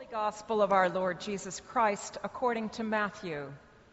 Gospel of our Lord Jesus Christ according to Matthew.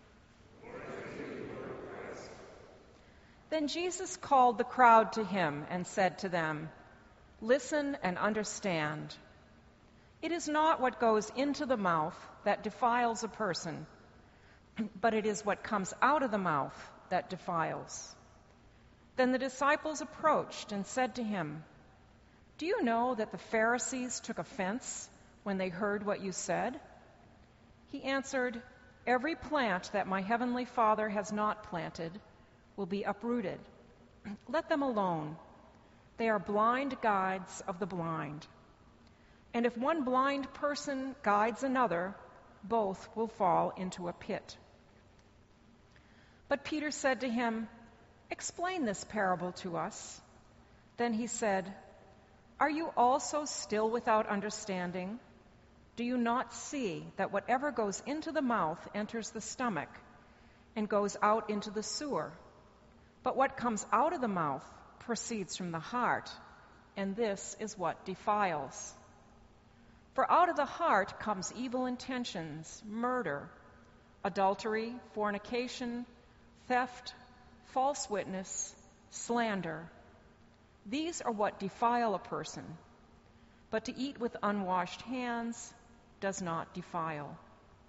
Then Jesus called the crowd to him and said to them, "Listen and understand. It is not what goes into the mouth that defiles a person, but it is what comes out of the mouth that defiles." Then the disciples approached and said to him, "Do you know that the Pharisees took offense when they heard what you said?" He answered, "Every plant that my heavenly Father has not planted will be uprooted. Let them alone. They are blind guides of the blind. And if one blind person guides another, both will fall into a pit." But Peter said to him, "Explain this parable to us." Then he said, "Are you also still without understanding? Do you not see that whatever goes into the mouth enters the stomach and goes out into the sewer? But what comes out of the mouth proceeds from the heart, and this is what defiles. For out of the heart comes evil intentions, murder, adultery, fornication, theft, false witness, slander. These are what defile a person, but to eat with unwashed hands does not defile."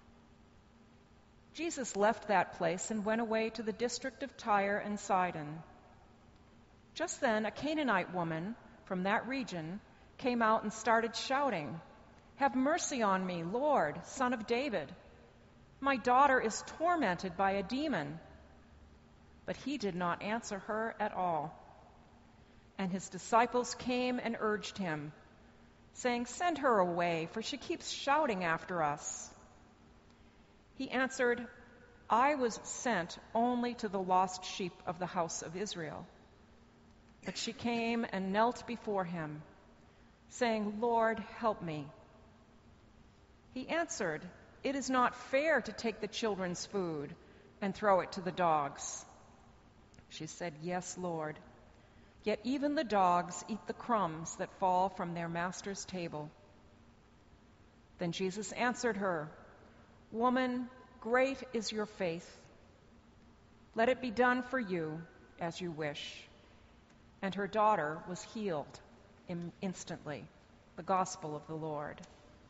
Jesus left that place and went away to the district of Tyre and Sidon. Just then a Canaanite woman from that region came out and started shouting, "Have mercy on me, Lord, Son of David. My daughter is tormented by a demon." But he did not answer her at all. And his disciples came and urged him, saying, "Send her away, for she keeps shouting after us." He answered, "I was sent only to the lost sheep of the house of Israel." But she came and knelt before him, saying, "Lord, help me." He answered, "It is not fair to take the children's food and throw it to the dogs." She said, "Yes, Lord. Yet even the dogs eat the crumbs that fall from their master's table." Then Jesus answered her, "Woman, great is your faith. Let it be done for you as you wish." And her daughter was healed instantly. The Gospel of the Lord.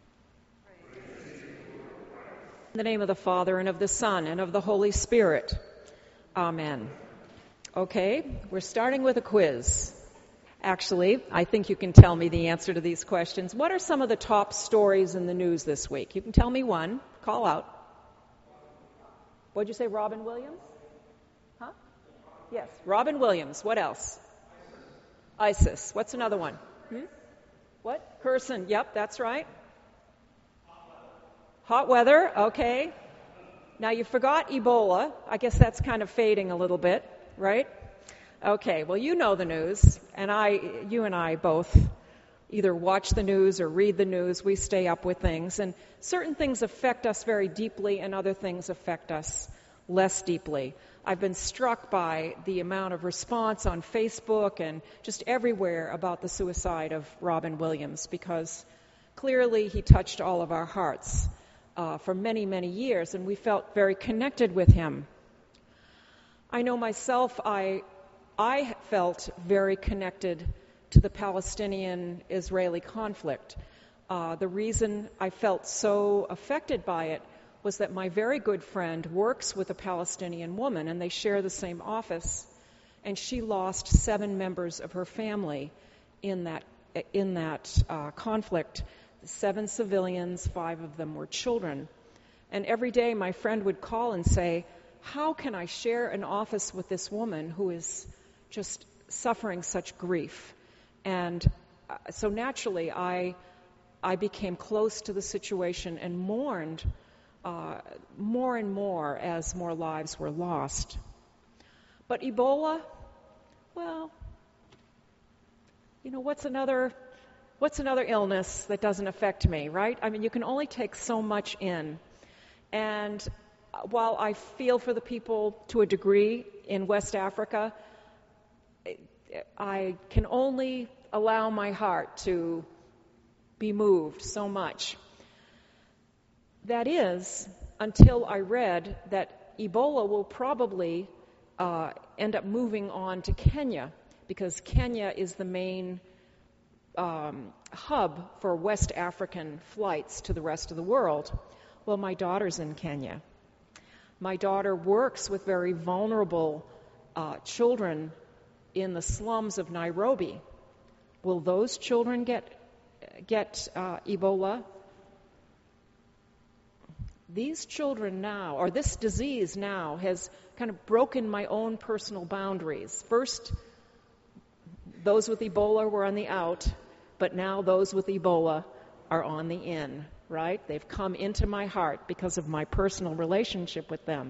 In the name of the Father, and of the Son, and of the Holy Spirit. Amen. Okay, we're starting with a quiz. Actually, I think you can tell me the answer to these questions. What are some of the top stories in the news this week? You can tell me one. Call out. What'd you say, Robin Williams? Huh? Yes, Robin Williams. What else? ISIS. What's another one? What? Kherson. Yep, that's right. Hot weather. Okay. Now you forgot Ebola. I guess that's kind of fading a little bit, right? Okay, well, you know the news, and you and I both either watch the news or read the news. We stay up with things, and certain things affect us very deeply, and other things affect us less deeply. I've been struck by the amount of response on Facebook and just everywhere about the suicide of Robin Williams, because clearly he touched all of our hearts for many, many years, and we felt very connected with him. I know myself, I felt very connected to the Palestinian-Israeli conflict. The reason I felt so affected by it was that my very good friend works with a Palestinian woman, and they share the same office, and she lost 7 members of her family in that conflict. 7 civilians, 5 of them were children. And every day my friend would call and say, "How can I share an office with this woman who is just suffering such grief?" And so naturally I became close to the situation and mourned more and more as more lives were lost. But Ebola, well, what's another illness that doesn't affect me, right? I mean, you can only take so much in. And while I feel for the people to a degree in West Africa, I can only allow my heart to be moved so much. That is, until I read that Ebola will probably end up moving on to Kenya, because Kenya is the main hub for West African flights to the rest of the world. Well, my daughter's in Kenya. My daughter works with very vulnerable children in the slums of Nairobi. Will those children get Ebola? These children now, or this disease now, has kind of broken my own personal boundaries. First, those with Ebola were on the out, but now those with Ebola are on the in, right? They've come into my heart because of my personal relationship with them.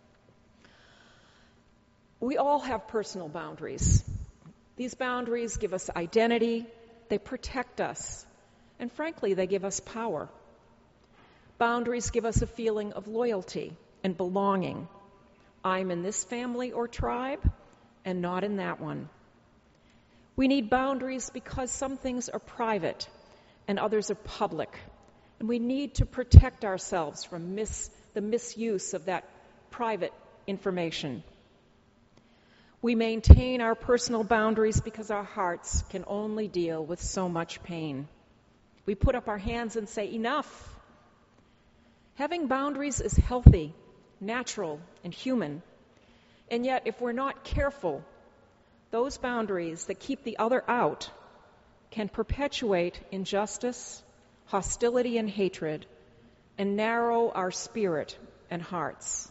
We all have personal boundaries. These boundaries give us identity, they protect us, and frankly, they give us power. Boundaries give us a feeling of loyalty and belonging. I'm in this family or tribe and not in that one. We need boundaries because some things are private and others are public, and we need to protect ourselves from the misuse of that private information. We maintain our personal boundaries because our hearts can only deal with so much pain. We put up our hands and say, enough. Having boundaries is healthy, natural, and human. And yet, if we're not careful, those boundaries that keep the other out can perpetuate injustice, hostility, and hatred, and narrow our spirit and hearts.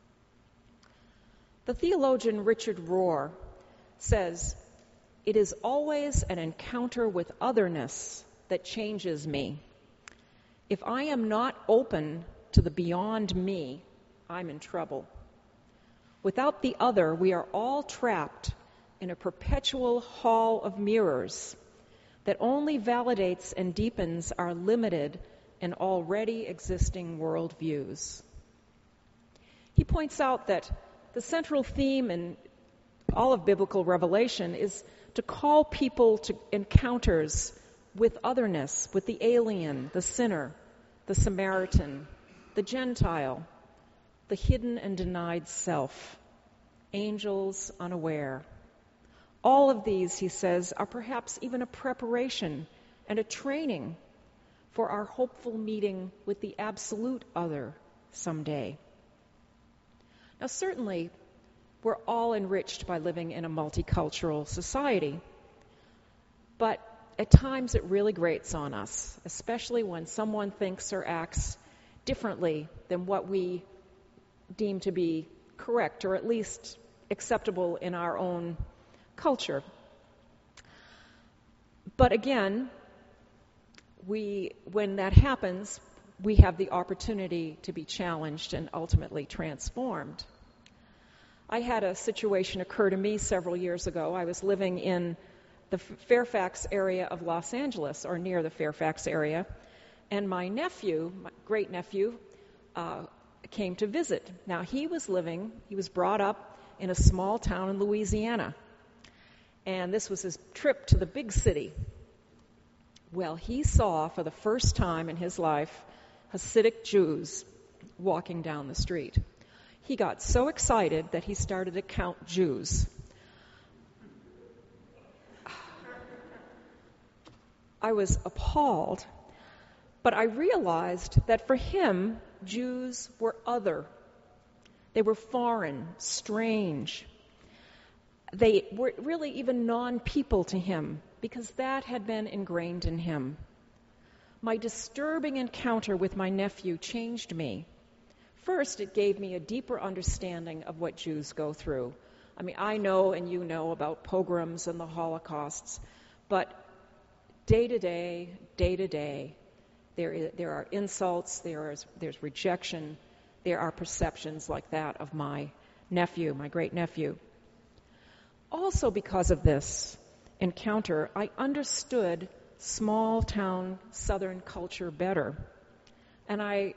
The theologian Richard Rohr says, "It is always an encounter with otherness that changes me. If I am not open to the beyond me, I'm in trouble. Without the other, we are all trapped in a perpetual hall of mirrors that only validates and deepens our limited and already existing worldviews." He points out that the central theme in all of biblical revelation is to call people to encounters with otherness, with the alien, the sinner, the Samaritan, the Gentile, the hidden and denied self, angels unaware. All of these, he says, are perhaps even a preparation and a training for our hopeful meeting with the absolute other someday. Now, certainly, we're all enriched by living in a multicultural society, but at times it really grates on us, especially when someone thinks or acts differently than what we deem to be correct, or at least acceptable in our own culture. But again, when that happens, we have the opportunity to be challenged and ultimately transformed. I had a situation occur to me several years ago. I was living in the Fairfax area of Los Angeles, or near the Fairfax area, and my nephew, my great-nephew, came to visit. Now, he was brought up in a small town in Louisiana, and this was his trip to the big city. Well, he saw for the first time in his life Hasidic Jews walking down the street. He got so excited that he started to count Jews. I was appalled, but I realized that for him, Jews were other. They were foreign, strange. They were really even non-people to him, because that had been ingrained in him. My disturbing encounter with my nephew changed me. First, it gave me a deeper understanding of what Jews go through. I mean, I know and you know about pogroms and the Holocausts, but day to day, there are insults, there's rejection, there are perceptions like that of my nephew, my great-nephew. Also because of this encounter, I understood small-town Southern culture better. And I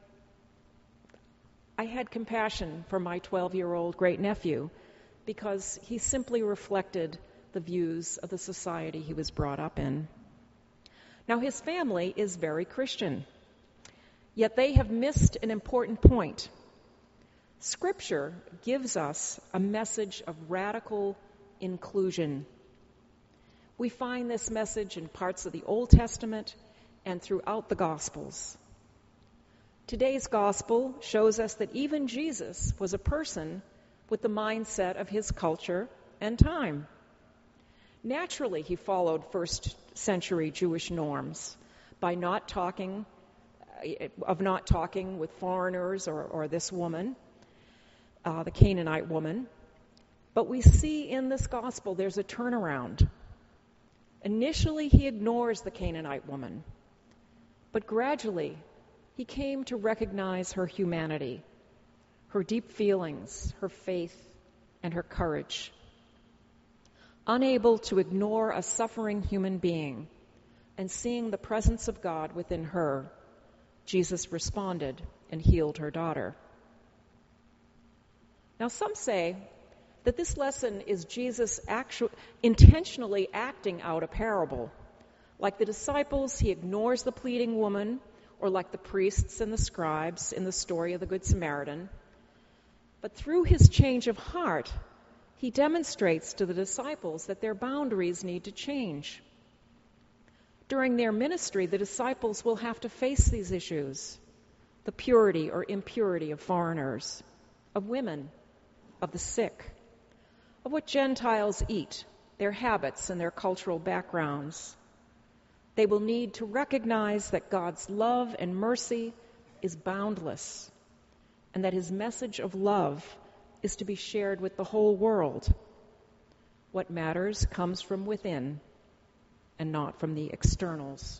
had compassion for my 12-year-old great-nephew because he simply reflected the views of the society he was brought up in. Now, his family is very Christian. Yet they have missed an important point. Scripture gives us a message of radical inclusion. We find this message in parts of the Old Testament and throughout the Gospels. Today's Gospel shows us that even Jesus was a person with the mindset of his culture and time. Naturally, he followed first century Jewish norms by not talking with foreigners or this woman, the Canaanite woman. But we see in this gospel there's a turnaround. Initially, he ignores the Canaanite woman, but gradually he came to recognize her humanity, her deep feelings, her faith, and her courage. Unable to ignore a suffering human being and seeing the presence of God within her, Jesus responded and healed her daughter. Now, some say that this lesson is Jesus intentionally acting out a parable. Like the disciples, he ignores the pleading woman, or like the priests and the scribes in the story of the Good Samaritan. But through his change of heart, he demonstrates to the disciples that their boundaries need to change. During their ministry, the disciples will have to face these issues: the purity or impurity of foreigners, of women, of the sick, of what Gentiles eat, their habits and their cultural backgrounds. They will need to recognize that God's love and mercy is boundless, and that his message of love is to be shared with the whole world. What matters comes from within and not from the externals.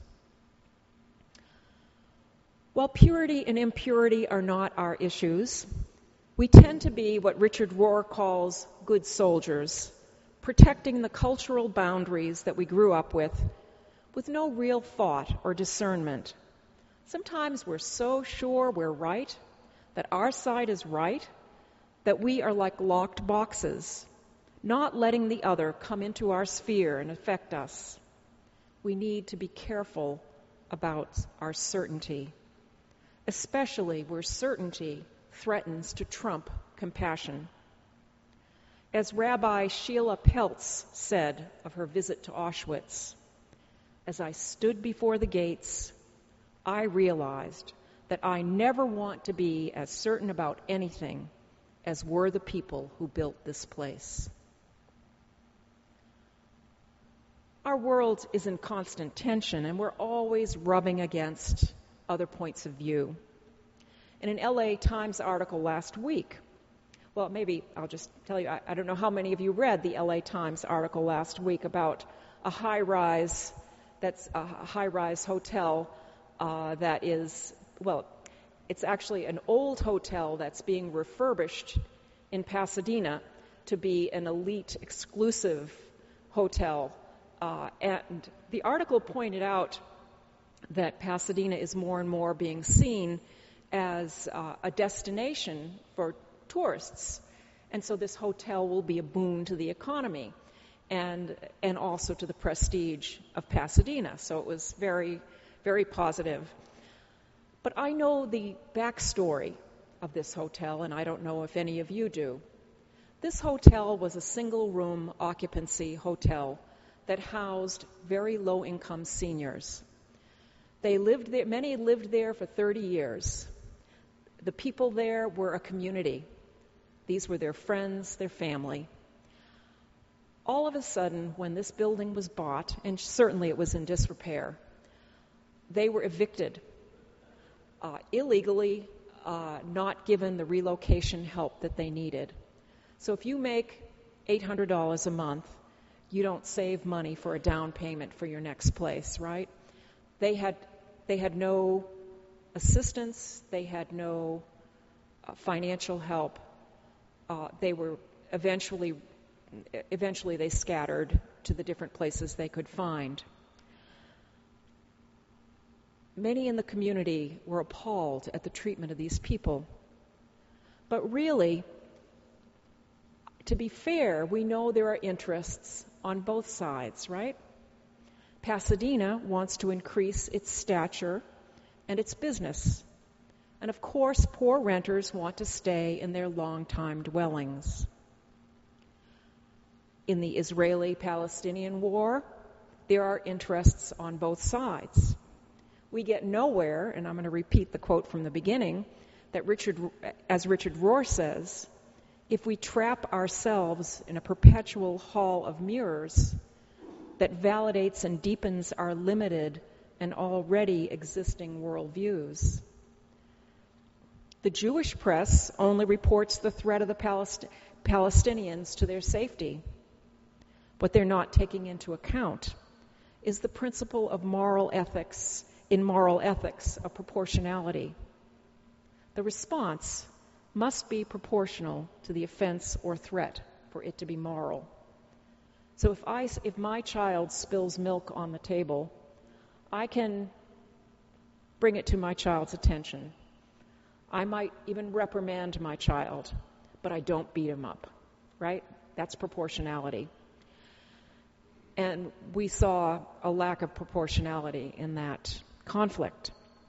While purity and impurity are not our issues, we tend to be what Richard Rohr calls good soldiers, protecting the cultural boundaries that we grew up with no real thought or discernment. Sometimes we're so sure we're right, that our side is right, that we are like locked boxes, not letting the other come into our sphere and affect us. We need to be careful about our certainty, especially where certainty threatens to trump compassion. As Rabbi Sheila Peltz said of her visit to Auschwitz, "As I stood before the gates, I realized that I never want to be as certain about anything as were the people who built this place." Our world is in constant tension, and we're always rubbing against other points of view. In an LA Times article last week, well, maybe I'll just tell you, I don't know how many of you read the LA Times article last week about a high-rise hotel that is, well, it's actually an old hotel that's being refurbished in Pasadena to be an elite exclusive hotel. And the article pointed out that Pasadena is more and more being seen as a destination for tourists. And so this hotel will be a boon to the economy and also to the prestige of Pasadena. So it was very, very positive. But I know the backstory of this hotel, and I don't know if any of you do. This hotel was a single-room occupancy hotel that housed very low-income seniors. They lived there, many lived there for 30 years. The people there were a community. These were their friends, their family. All of a sudden, when this building was bought, and certainly it was in disrepair, they were evicted, illegally, not given the relocation help that they needed. So if you make $800 a month, you don't save money for a down payment for your next place, right? They had no assistance. They had no financial help. They were eventually they scattered to the different places they could find. Many in the community were appalled at the treatment of these people. But really, to be fair, we know there are interests on both sides, right? Pasadena wants to increase its stature and its business And of course, poor renters want to stay in their long-time dwellings. In the Israeli-Palestinian war, there are interests on both sides. We get nowhere, and I'm going to repeat the quote from the beginning, that Richard Rohr says, if we trap ourselves in a perpetual hall of mirrors that validates and deepens our limited and already existing worldviews. The Jewish press only reports the threat of the Palestinians to their safety. What they're not taking into account is the principle of moral ethics of proportionality. The response must be proportional to the offense or threat for it to be moral. So if my child spills milk on the table, I can bring it to my child's attention. I might even reprimand my child, but I don't beat him up, right? That's proportionality. And we saw a lack of proportionality in that conflict.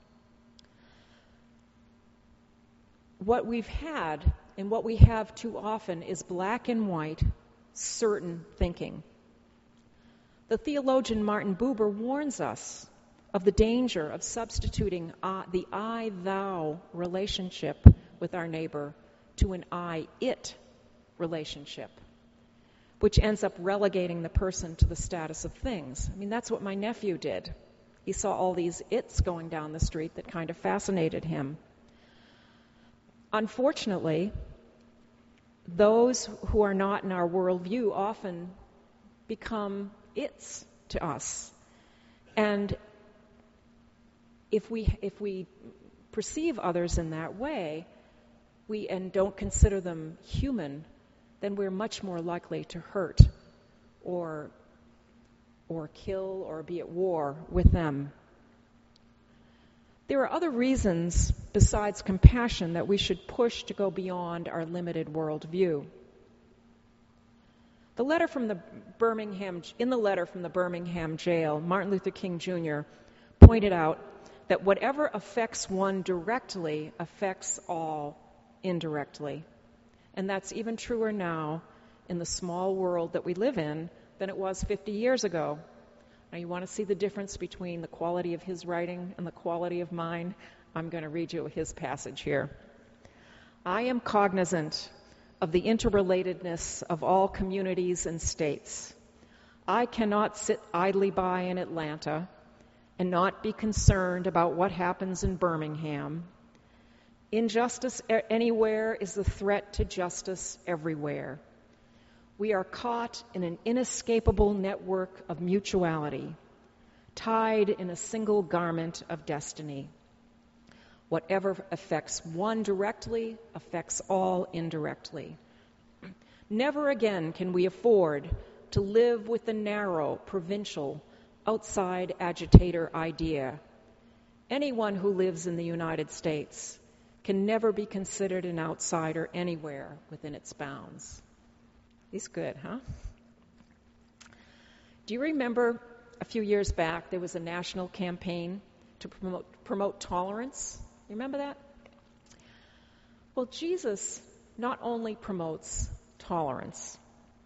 What we've had and what we have too often is black and white, certain thinking. The theologian Martin Buber warns us of the danger of substituting the I-thou relationship with our neighbor to an I-it relationship, which ends up relegating the person to the status of things. I mean, that's what my nephew did. He saw all these its going down the street that kind of fascinated him. Unfortunately, those who are not in our worldview often become its to us. And if we perceive others in that way, and don't consider them human, then we're much more likely to hurt or kill or be at war with them. There are other reasons besides compassion that we should push to go beyond our limited worldview. In the letter from the Birmingham jail, Martin Luther King Jr. pointed out that whatever affects one directly affects all indirectly. And that's even truer now in the small world that we live in than it was 50 years ago. Now, you want to see the difference between the quality of his writing and the quality of mine? I'm going to read you his passage here. I am cognizant of the interrelatedness of all communities and states. I cannot sit idly by in Atlanta and not be concerned about what happens in Birmingham. Injustice anywhere is the threat to justice everywhere. We are caught in an inescapable network of mutuality, tied in a single garment of destiny. Whatever affects one directly affects all indirectly. Never again can we afford to live with the narrow, provincial, outside agitator idea. Anyone who lives in the United States can never be considered an outsider anywhere within its bounds. He's good, huh? Do you remember a few years back there was a national campaign to promote tolerance? You remember that? Well, Jesus not only promotes tolerance,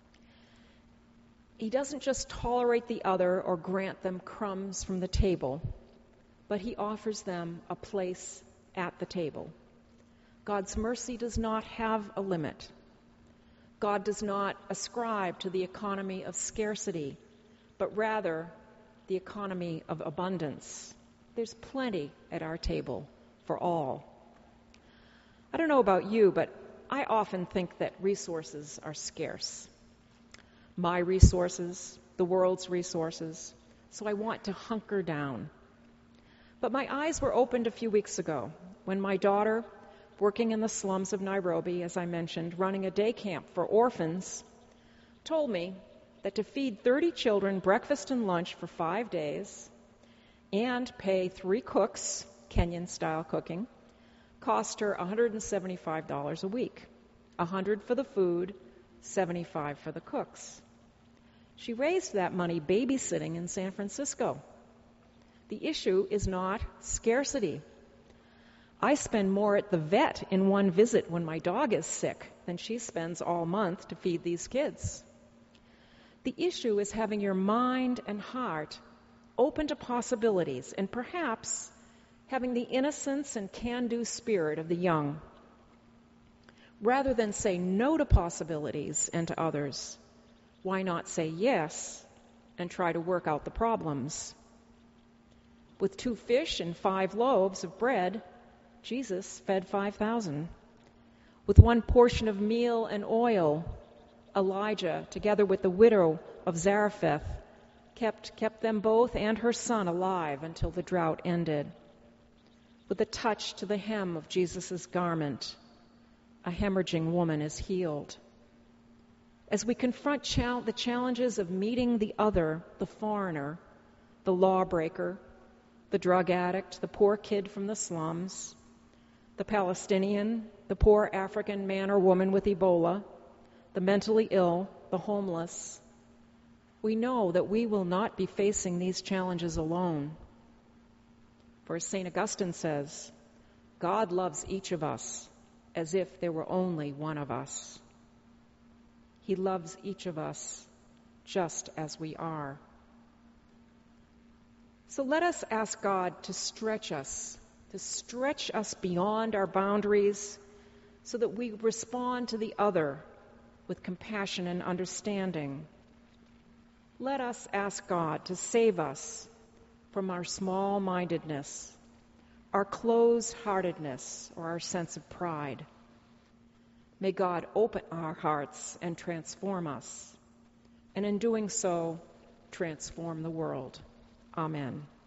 he doesn't just tolerate the other or grant them crumbs from the table, but he offers them a place at the table. God's mercy does not have a limit. God does not ascribe to the economy of scarcity, but rather the economy of abundance. There's plenty at our table for all. I don't know about you, but I often think that resources are scarce. My resources, the world's resources, so I want to hunker down. But my eyes were opened a few weeks ago when my daughter, working in the slums of Nairobi, as I mentioned, running a day camp for orphans, told me that to feed 30 children breakfast and lunch for 5 days and pay 3 cooks, Kenyan-style cooking, cost her $175 a week, $100 for the food, $75 for the cooks. She raised that money babysitting in San Francisco. The issue is not scarcity. I spend more at the vet in one visit when my dog is sick than she spends all month to feed these kids. The issue is having your mind and heart open to possibilities and perhaps having the innocence and can-do spirit of the young. Rather than say no to possibilities and to others, why not say yes and try to work out the problems? With 2 fish and 5 loaves of bread, Jesus fed 5,000. With 1 portion of meal and oil, Elijah, together with the widow of Zarephath, kept them both and her son alive until the drought ended. With a touch to the hem of Jesus' garment, a hemorrhaging woman is healed. As we confront the challenges of meeting the other, the foreigner, the lawbreaker, the drug addict, the poor kid from the slums, the Palestinian, the poor African man or woman with Ebola, the mentally ill, the homeless, we know that we will not be facing these challenges alone. For as St. Augustine says, God loves each of us as if there were only one of us. He loves each of us just as we are. So let us ask God to stretch us beyond our boundaries so that we respond to the other with compassion and understanding. Let us ask God to save us from our small-mindedness, our closed-heartedness, or our sense of pride. May God open our hearts and transform us, and in doing so, transform the world. Amen.